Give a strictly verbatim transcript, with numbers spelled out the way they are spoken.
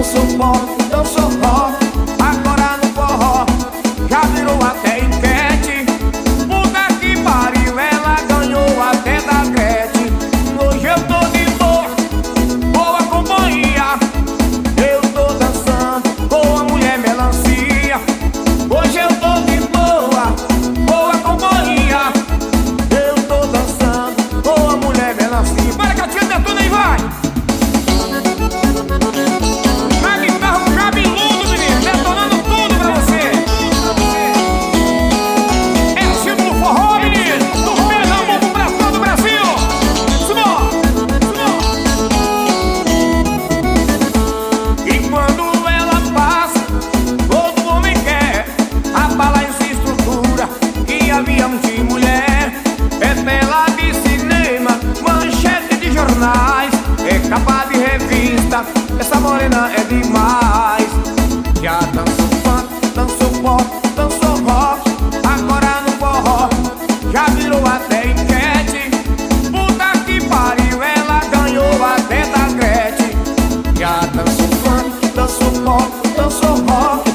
dançou pop, dançou rock. Agora no forró já virou até enquete. Puta que pariu, ela ganhou até da Gretchen. Hoje eu tô de boa, boa companhia. Eu tô dançando com a mulher melancia. Hoje eu tô de boa, boa companhia. Eu tô dançando com a mulher melancia. Bora que a tia detona aí, vai! Avião de mulher, é tela de cinema, manchete de jornais, é capa de revista. Essa morena é demais. Já dançou funk, dançou pop, dançou rock. Agora no forró já virou até enquete. Puta que pariu, ela ganhou até da Gretchen. Já dançou funk, dançou pop, dançou rock.